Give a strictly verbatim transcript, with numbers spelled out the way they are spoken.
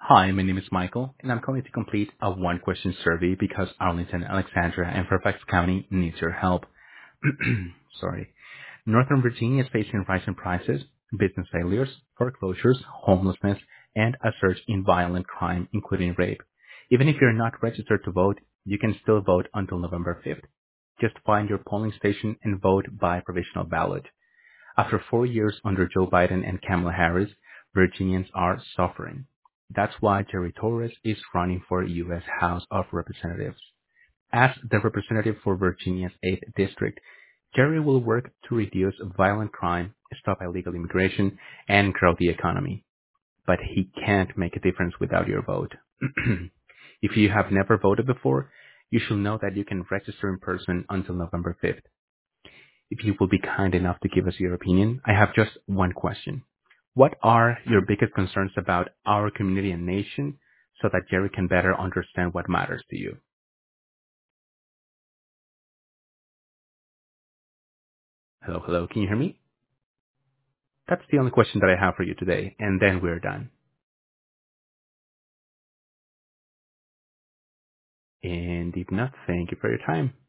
Hi, my name is Michael, and I'm calling to complete a one-question survey because Arlington, Alexandria, and Fairfax County needs your help. Sorry. Northern Virginia is facing rising prices, business failures, foreclosures, homelessness, and a surge in violent crime, including rape. Even if you're not registered to vote, you can still vote until November fifth. Just find your polling station and vote by provisional ballot. After four years under Joe Biden and Kamala Harris, Virginians are suffering. That's why Jerry Torres is running for U S House of Representatives. As the representative for Virginia's eighth District, Jerry will work to reduce violent crime, stop illegal immigration, and grow the economy. But he can't make a difference without your vote. If you have never voted before, you should know that you can register in person until November fifth. If you will be kind enough to give us your opinion, I have just one question. What are your biggest concerns about our community and nation so that Jerry can better understand what matters to you? Hello, hello, can you hear me? That's the only question that I have for you today, and then we're done. And if not, thank you for your time.